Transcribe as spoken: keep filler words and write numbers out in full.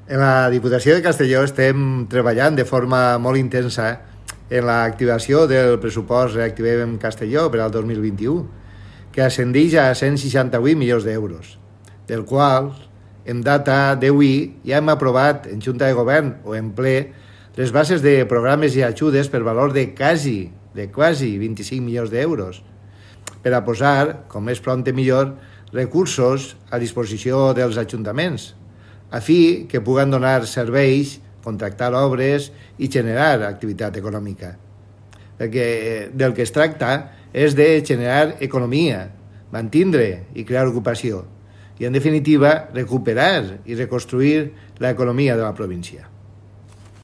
En la Diputació de Castelló estem treballant de forma molt intensa en l'activació del pressupost Reactivem Castelló per al dos mil vint-i-u, que ascendeix a cent seixanta-vuit milions d'euros, del qual, en data d'avui, ja hem aprovat en Junta de Govern o en ple les bases de programes i ajudes per valor de quasi, de quasi vint-i-cinc milions d'euros, per a posar, com més pront millor, recursos a disposició dels ajuntaments, a fi que puguen donar serveis, contractar obres i generar activitat econòmica. Perquè del que es tracta és de generar economia, mantindre i crear ocupació i, en definitiva, recuperar i reconstruir l'economia de la província.